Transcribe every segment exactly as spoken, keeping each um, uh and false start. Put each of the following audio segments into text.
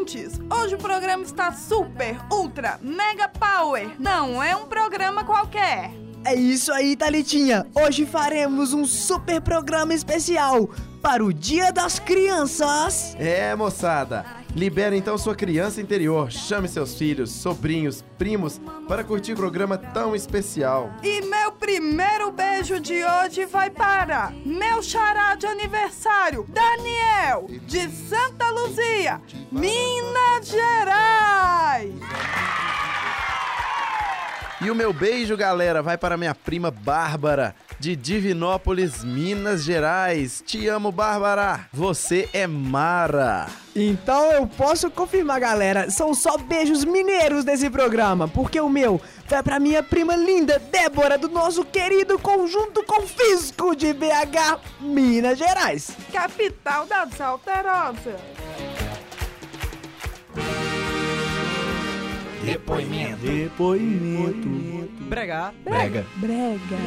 ouvintes! Hoje o programa está super, ultra, mega power. Não é um programa qualquer. É isso aí, Thalitinha. Hoje faremos um super programa especial para o Dia das Crianças. É, moçada, libera então sua criança interior. Chame seus filhos, sobrinhos, primos para curtir o programa tão especial. E meu primeiro beijo de hoje vai para meu xará de aniversário, Daniel, de Santa Luzia, Minas Gerais. E o meu beijo, galera, vai para minha prima Bárbara, de Divinópolis, Minas Gerais. Te amo, Bárbara. Você é Mara. Então eu posso confirmar, galera, são só beijos mineiros desse programa, porque o meu vai pra minha prima linda, Débora, do nosso querido Conjunto Confisco de B H, Minas Gerais. Capital das Alterosas. Depoimento. Depoimento. Brega. Brega. Brega.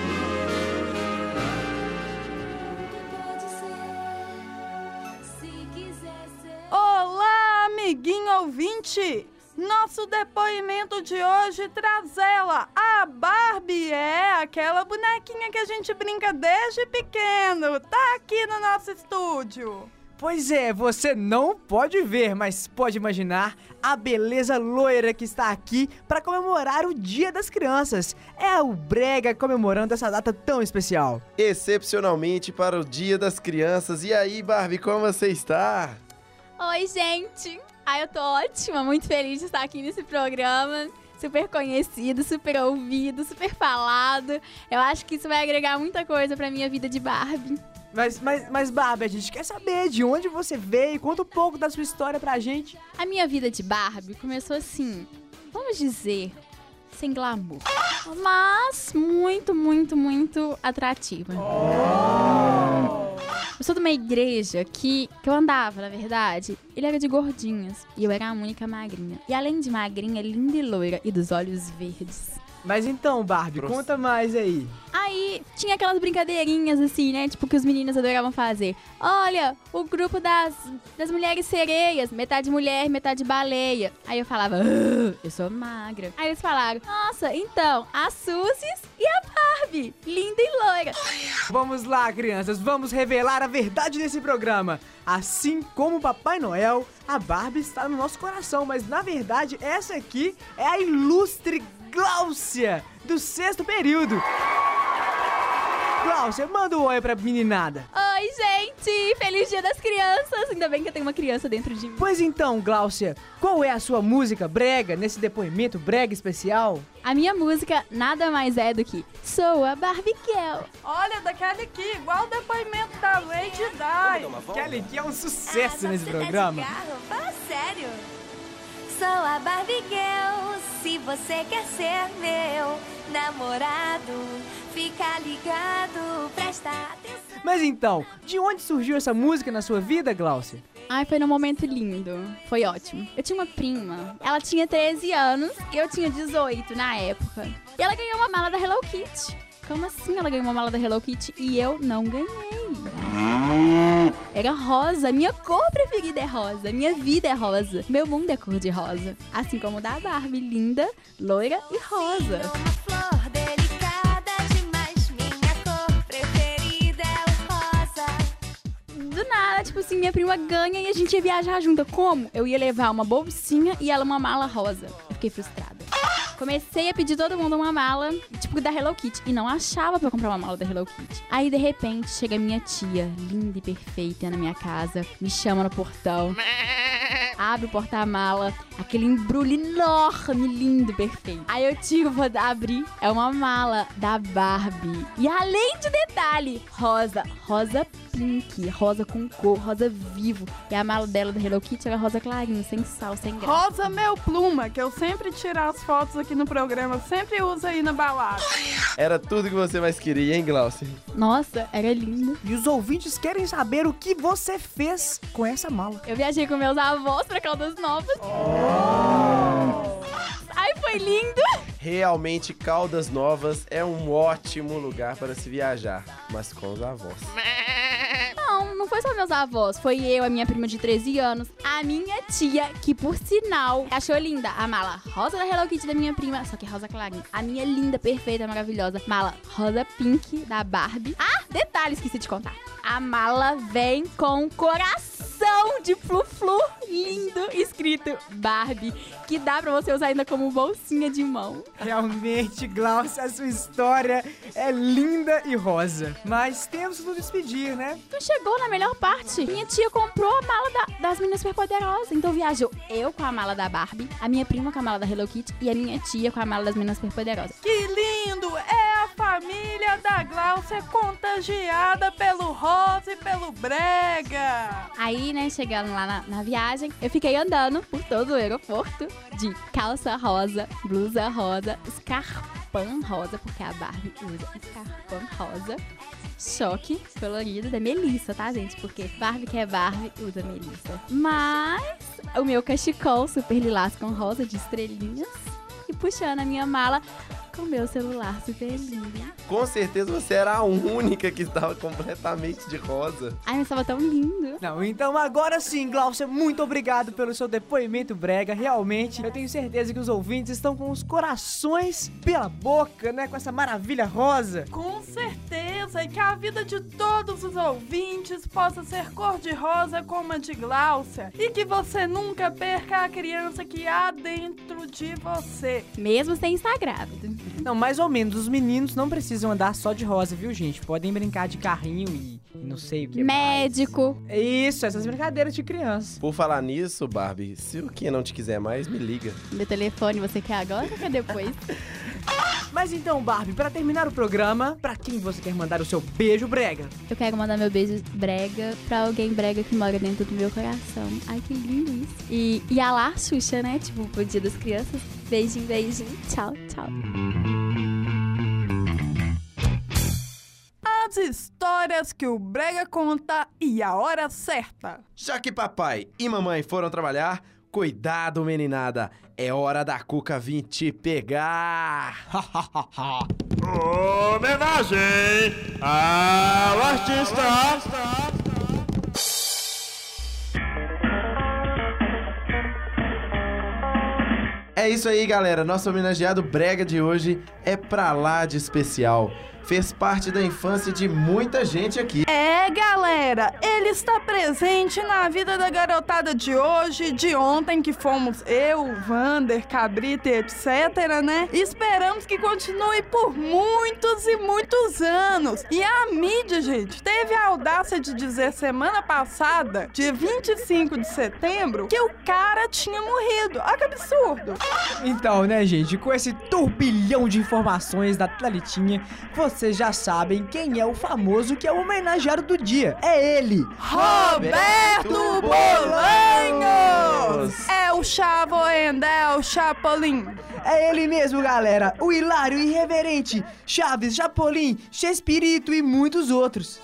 Olá, amiguinho ouvinte! Nosso depoimento de hoje traz ela, a Barbie, é aquela bonequinha que a gente brinca desde pequeno, tá aqui no nosso estúdio. Pois é, você não pode ver, mas pode imaginar a beleza loira que está aqui para comemorar o Dia das Crianças. É o Brega comemorando essa data tão especial. Excepcionalmente para o Dia das Crianças. E aí, Barbie, como você está? Oi, gente! Ah, eu tô ótima, muito feliz de estar aqui nesse programa. Super conhecido, super ouvido, super falado. Eu acho que isso vai agregar muita coisa pra minha vida de Barbie. Mas, mas, mas Barbie, a gente quer saber de onde você veio, conta um pouco da sua história pra gente. A minha vida de Barbie começou assim, vamos dizer, sem glamour. Mas muito, muito, muito atrativa. Eu sou de uma igreja que, que eu andava, na verdade, ele era de gordinhas e eu era a única magrinha. E além de magrinha, linda e loira e dos olhos verdes. Mas então, Barbie, Prost. conta mais aí. Aí tinha aquelas brincadeirinhas assim, né? Tipo, que os meninos adoravam fazer. Olha, o grupo das, das mulheres sereias, metade mulher, metade baleia. Aí eu falava, ah, eu sou magra. Aí eles falaram, nossa, então, a Suzy e a Barbie, linda e loira. Vamos lá, crianças, vamos revelar a verdade desse programa. Assim como o Papai Noel, a Barbie está no nosso coração, mas na verdade essa aqui é a ilustre Gláucia, do sexto período. Gláucia, manda um oi pra meninada. Oi, gente! Feliz Dia das Crianças! Ainda bem que eu tenho uma criança dentro de mim. Pois então, Gláucia, qual é a sua música brega nesse depoimento brega especial? A minha música nada mais é do que Sou a Barbie Girl. Olha, daquele aqui, igual o depoimento da Lady Di. Kelly, que é um sucesso Ah, nesse você programa. Tá de carro? Fala sério. Sou a Barbie Girl, se você quer ser meu namorado, fica ligado, presta atenção. Mas então, de onde surgiu essa música na sua vida, Gláucia? Ai, foi num momento lindo. Foi ótimo. Eu tinha uma prima, ela tinha treze anos e eu tinha dezoito na época. E ela ganhou uma mala da Hello Kitty. Como assim ela ganhou uma mala da Hello Kitty e eu não ganhei? Era rosa, minha cor preferida é rosa, minha vida é rosa, meu mundo é cor de rosa. Assim como o da Barbie, linda, loira e rosa. Uma flor delicada demais, minha cor preferida é o rosa. Do nada, tipo assim, minha prima ganha e a gente ia viajar junto. Como? Eu ia levar uma bolsinha e ela uma mala rosa. Eu fiquei frustrada. Comecei a pedir todo mundo uma mala, tipo, da Hello Kitty. E não achava pra eu comprar uma mala da Hello Kitty. Aí, de repente, chega minha tia, linda e perfeita, na minha casa. Me chama no portão. Abre o porta-mala. Aquele embrulho enorme, lindo, perfeito. Aí eu tiro, vou abrir. É uma mala da Barbie. E além de detalhe, rosa. Rosa pink. Rosa com cor, rosa vivo. E a mala dela da Hello Kitty era rosa clarinho, sem sal, sem graça. Rosa meu pluma, que eu sempre tiro as fotos aqui no programa, sempre uso aí na balada. Era tudo que você mais queria, hein, Gláucia? Nossa, era lindo. E os ouvintes querem saber o que você fez com essa mala. Eu viajei com meus avós pra Caldas Novas. Ai, foi lindo. Realmente, Caldas Novas é um ótimo lugar para se viajar, mas com os avós. Não, não não foi só meus avós, foi eu, a minha prima de treze anos, a minha tia, que por sinal achou linda a mala rosa da Hello Kitty da minha prima, só que rosa clarinha. A minha linda, perfeita, maravilhosa mala rosa pink da Barbie. Ah, detalhe, esqueci de contar. A mala vem com coração de flu-flu lindo escrito Barbie, que dá pra você usar ainda como bolsinha de mão. Realmente, Glaucia, a sua história é linda e rosa. Mas temos que nos despedir, né? Tu chegou na melhor parte. Minha tia comprou a mala da, das meninas superpoderosas. Então viajou eu com a mala da Barbie, a minha prima com a mala da Hello Kitty e a minha tia com a mala das meninas superpoderosas. Que lindo! É a família da Glaucia contagiada pelo rosa e pelo brega. Aí, né, chegando lá na, na viagem, eu fiquei andando por todo o aeroporto de calça rosa, blusa rosa, escarpão rosa, porque a Barbie usa escarpão rosa, choque colorido da Melissa, tá, gente? Porque Barbie que é Barbie usa Melissa. Mas o meu cachecol super lilás com rosa de estrelinhas e puxando a minha mala com meu celular super lindo. Com certeza você era a única que estava completamente de rosa. Ai, mas estava tão lindo. Não, então agora sim, Glaucia, muito obrigado pelo seu depoimento brega. Realmente, eu tenho certeza que os ouvintes estão com os corações pela boca, né? Com essa maravilha rosa. Com certeza, e que a vida de todos os ouvintes possa ser cor-de-rosa como a de Glaucia. E que você nunca perca a criança que há dentro de você. Mesmo sem estar grávida. Não, mais ou menos, os meninos não precisam andar só de rosa, viu, gente? Podem brincar de carrinho e, e não sei o que Médico. mais. Isso, essas brincadeiras de criança. Por falar nisso, Barbie, se o que não te quiser mais, me liga. Meu telefone, você quer agora ou quer depois? Mas então, Barbie, pra terminar o programa, pra quem você quer mandar o seu beijo brega? Eu quero mandar meu beijo brega pra alguém brega que mora dentro do meu coração. Ai, que lindo isso. E, e a lá, Xuxa, né? Tipo, pro Dia das Crianças. Beijinho, beijinho. Tchau, tchau. As histórias que o brega conta e a hora certa. Já que papai e mamãe foram trabalhar, cuidado, meninada. É hora da Cuca vir te pegar. Homenagem ao artista. É isso aí, galera. Nosso homenageado brega de hoje é pra lá de especial. Fez parte da infância de muita gente aqui. É, galera, ele está presente na vida da garotada de hoje, de ontem, que fomos eu, Vander, Cabrita e etc, né? E esperamos que continue por muitos e muitos anos. E a mídia, gente, teve a audácia de dizer semana passada, dia vinte e cinco de setembro, que o cara tinha morrido. Olha que absurdo. Então, né, gente, com esse turbilhão de informações da Tlalitinha, vocês já sabem quem é o famoso que é o homenageado do dia. É ele! Roberto Bolanhos! É o Chavo Endel Chapolin. É ele mesmo, galera! O hilário irreverente Chaves, Chapolin, Chespirito e muitos outros.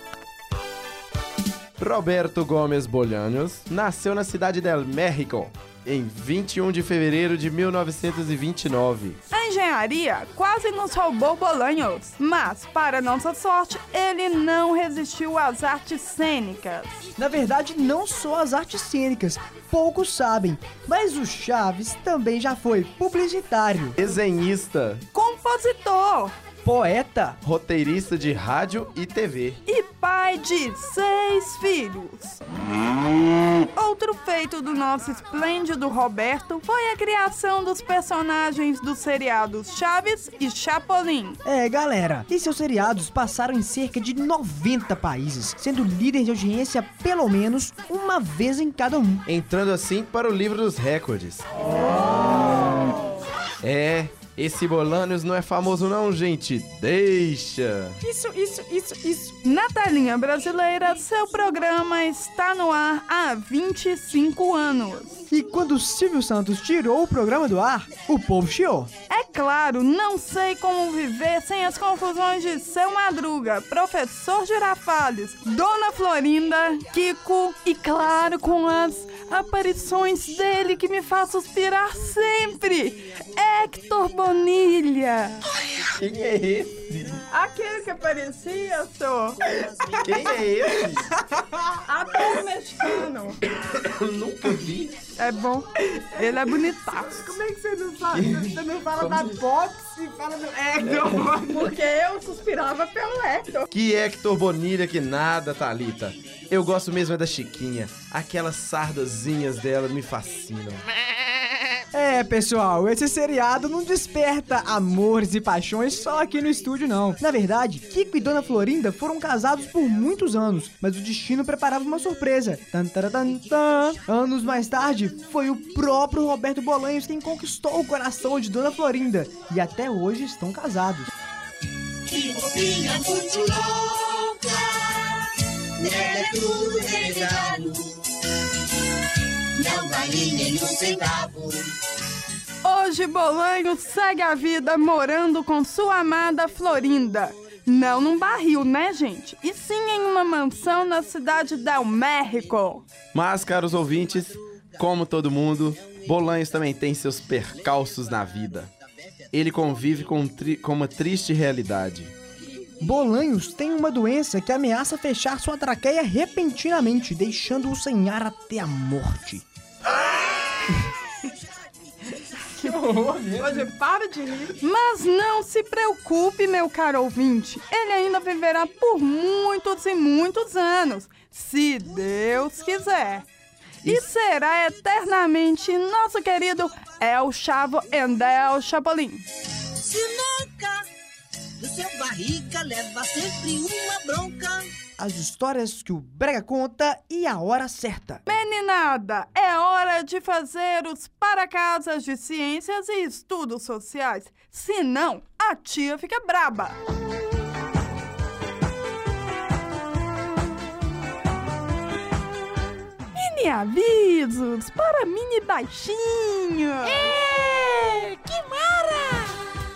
Roberto Gomes Bolanhos nasceu na cidade del México em vinte e um de fevereiro de mil novecentos e vinte e nove. A engenharia quase nos roubou Bolanhos, mas, para nossa sorte, ele não resistiu às artes cênicas. Na verdade, não só as artes cênicas, poucos sabem, mas o Chaves também já foi publicitário, Desenhista, Compositor poeta, roteirista de rádio e T V. e pai de seis filhos. Outro feito do nosso esplêndido Roberto foi a criação dos personagens dos seriados Chaves e Chapolin. É, galera, e seus seriados passaram em cerca de noventa países, sendo líder de audiência pelo menos uma vez em cada um. Entrando assim para o livro dos recordes. É, esse Bolanhos não é famoso não, gente. Deixa. Isso, isso, isso, isso. Na telinha brasileira, seu programa está no ar há vinte e cinco anos. E quando o Silvio Santos tirou o programa do ar, o povo chiou. É claro, não sei como viver sem as confusões de Seu Madruga, Professor Girafales, Dona Florinda, Kiko e, claro, com as aparições dele que me faz suspirar sempre, Hector Bonilha. Quem é esse? Aquele que aparecia, senhor. Quem é esse? Ator mexicano. Nunca vi. É bom. Ele é bonitaço. Como é que você não sabe? Você não fala da Box e fala do Hector. Porque eu suspirava pelo Hector. Que Hector Bonilha que nada, Thalita. Eu gosto mesmo é da Chiquinha. Aquelas sardazinhas dela me fascinam. É, pessoal, esse seriado não desperta amores e paixões só aqui no estúdio, não. Na verdade, Kiko e Dona Florinda foram casados por muitos anos, mas o destino preparava uma surpresa. Tan, tan, tan, tan. Anos mais tarde, foi o próprio Roberto Bolanhos quem conquistou o coração de Dona Florinda, e até hoje estão casados. Que bobinha muito louca, nela é tudo regrado, não vale nem um centavo. Hoje Bolanho segue a vida morando com sua amada Florinda. Não num barril, né, gente? E sim em uma mansão na cidade del México. Mas, caros ouvintes, como todo mundo, Bolanhos também tem seus percalços na vida. Ele convive com, um tri- com uma triste realidade. Bolanhos tem uma doença que ameaça fechar sua traqueia repentinamente, deixando-o sem ar até a morte. Que horror, Hoje para de rir. Mas não se preocupe, meu caro ouvinte. Ele ainda viverá por muitos e muitos anos, se Deus quiser. E será eternamente nosso querido El Chavo and El Chapolin. Se nunca do seu barriga leva sempre uma bronca. As histórias que o Brega conta e a hora certa. Meninada, é hora de fazer os para-casas de ciências e estudos sociais. Senão, a tia fica braba. Mini avisos para mini baixinho. É, que mara!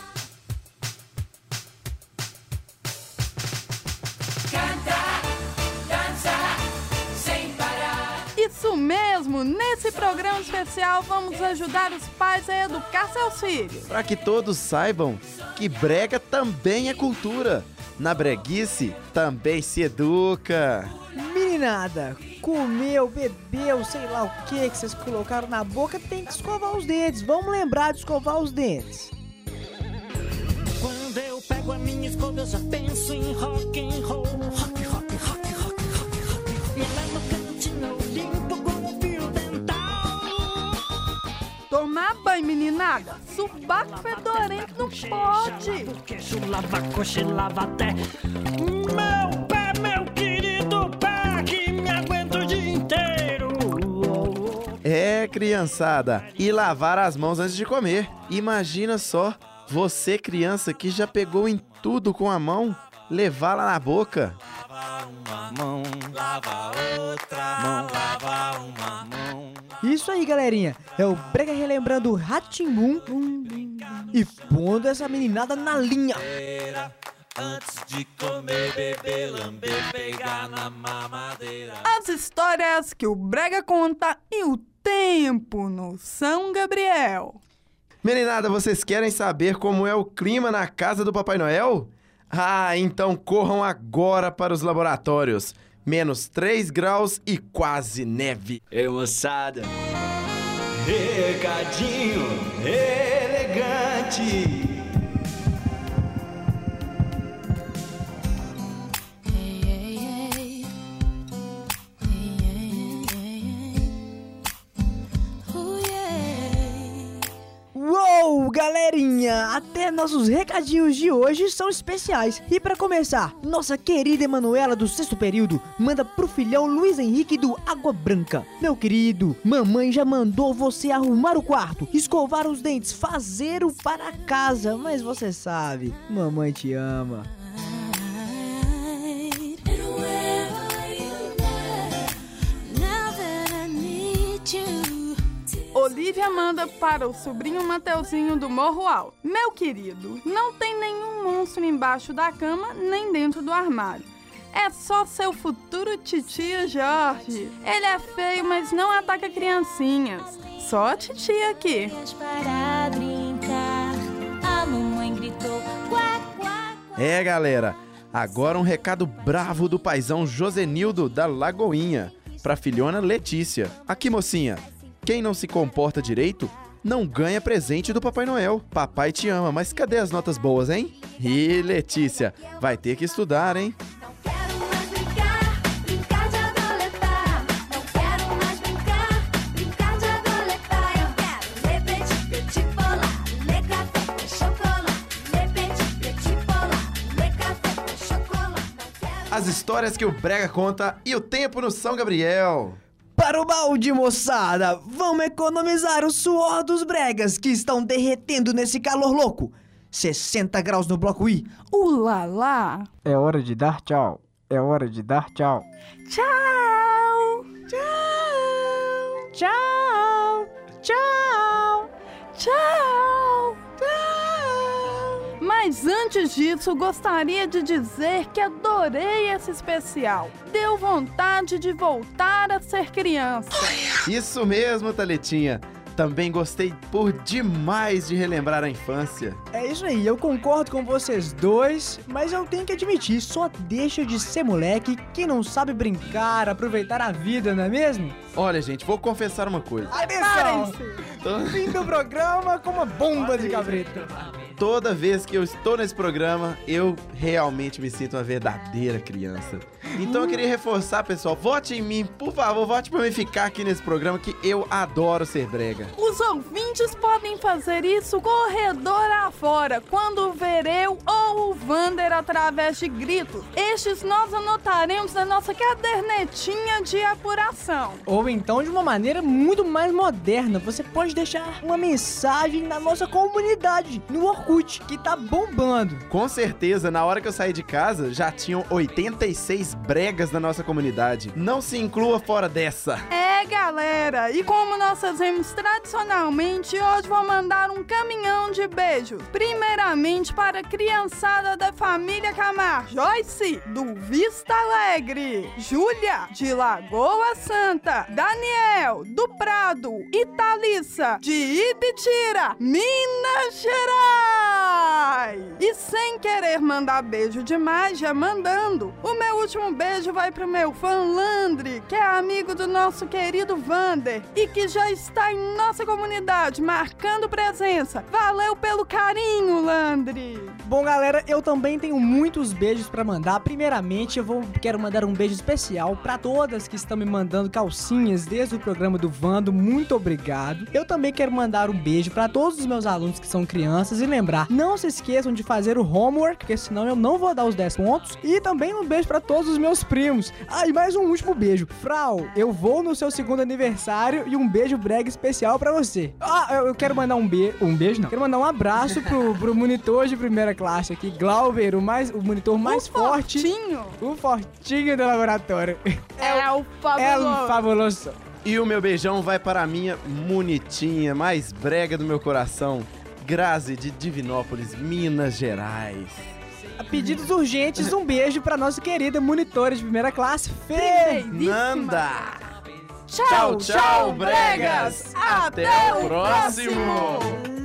Isso mesmo, nesse programa especial vamos ajudar os pais a educar seus filhos. Para que todos saibam que brega também é cultura. Na breguice também se educa. Meninada, comeu, bebeu, sei lá o que que vocês colocaram na boca, tem que escovar os dentes. Vamos lembrar de escovar os dentes. Quando eu pego a minha escova eu já penso em rock and roll. Rock, rock, rock, rock, rock, rock. E lá no cantinho eu limpo com o fio dental. Tomar banho, meninada. Subaco fedorento não pode. Queixo lava, coxa, lava até meu pé, meu querido pé, que me aguenta o dia inteiro. É, criançada, e lavar as mãos antes de comer. Imagina só, você criança que já pegou em tudo com a mão, levá-la na boca. Lava uma mão, lava outra mão, lava uma mão. Isso aí, galerinha. É o Brega relembrando o Rá-Tim-Bum e pondo essa meninada na linha. Antes de comer, beber, lamber, pegar na mamadeira. As histórias que o Brega conta e o tempo no São Gabriel. Meninada, vocês querem saber como é o clima na casa do Papai Noel? Ah, então corram agora para os laboratórios. Menos três graus e quase neve. Ei, moçada, recadinho elegante. Uou, galerinha! Até nossos recadinhos de hoje são especiais. E pra começar, nossa querida Emanuela do sexto período manda pro filhão Luiz Henrique do Água Branca. Meu querido, mamãe já mandou você arrumar o quarto, escovar os dentes, fazer o para casa. Mas você sabe, mamãe te ama. Olivia manda para o sobrinho Mateuzinho do Morro Alto. Meu querido, não tem nenhum monstro embaixo da cama nem dentro do armário. É só seu futuro titio Jorge. Ele é feio, mas não ataca criancinhas. Só a titia aqui. Para brincar, a mamãe gritou: "Quack!" É, galera, agora um recado bravo do paizão Josenildo da Lagoinha pra filhona Letícia. Aqui, mocinha, quem não se comporta direito não ganha presente do Papai Noel. Papai te ama, mas cadê as notas boas, hein? Ih, Letícia, vai ter que estudar, hein? As histórias que o Brega conta e o tempo no São Gabriel. Para o balde, moçada! Vamos economizar o suor dos bregas que estão derretendo nesse calor louco. sessenta graus no bloco I. Ulalá! É hora de dar tchau. É hora de dar tchau. Tchau! Tchau! Tchau! Tchau! Tchau! Mas antes disso, gostaria de dizer que adorei esse especial. Deu vontade de voltar a ser criança. Isso mesmo, Thaletinha. Também gostei por demais de relembrar a infância. É isso aí, eu concordo com vocês dois, mas eu tenho que admitir, só deixa de ser moleque que não sabe brincar, aproveitar a vida, não é mesmo? Olha, gente, vou confessar uma coisa. Atenção! Fim do programa com uma bomba de cabrito. Toda vez que eu estou nesse programa, eu realmente me sinto uma verdadeira criança. Então eu queria reforçar, pessoal, vote em mim, por favor, vote pra mim ficar aqui nesse programa que eu adoro ser brega. Os ouvintes podem fazer isso corredor afora, quando ver eu ou o Vander através de gritos. Estes nós anotaremos na nossa cadernetinha de apuração. Ou então de uma maneira muito mais moderna, você pode deixar uma mensagem na nossa comunidade, no Orkut, que tá bombando. Com certeza, na hora que eu saí de casa, já tinham oitenta e seis bregas na nossa comunidade. Não se inclua fora dessa. É, galera, e como nós fazemos tradicionalmente, hoje vou mandar um caminhão de beijos. Primeiramente para a criançada da família Camargo, Joyce, do Vista Alegre, Júlia, de Lagoa Santa, Daniel, do Prado, e Thalissa, de Ibitira, Minas Gerais. E sem querer mandar beijo demais, já mandando, o meu último beijo vai pro meu fã Landry, que é amigo do nosso querido Vander e que já está em nossa comunidade, marcando presença. Valeu pelo carinho, Landry. Bom, galera, eu também tenho muitos beijos pra mandar. Primeiramente, eu vou, quero mandar um beijo especial pra todas que estão me mandando calcinhas desde o programa do Vando. Muito obrigado. Eu também quero mandar um beijo pra todos os meus alunos que são crianças e lembrar, não se esqueçam de fazer o homework, porque senão eu não vou dar os dez pontos. E também um beijo pra todos os meus primos. Ah, e mais um último beijo. Frau, eu vou no seu segundo aniversário e um beijo brega especial pra você. Ah, eu quero mandar um beijo, um beijo não. Quero mandar um abraço pro, pro monitor de primeira classe aqui, Glauber, o, mais, o monitor mais o forte. Fortinho. O fortinho do laboratório. É o fabuloso. É o fabuloso. E o meu beijão vai para a minha bonitinha, mais brega do meu coração, Grazi, de Divinópolis, Minas Gerais. A pedidos urgentes, um beijo pra nossa querida monitora de primeira classe, Fernanda. Tchau, tchau, bregas! Até o próximo!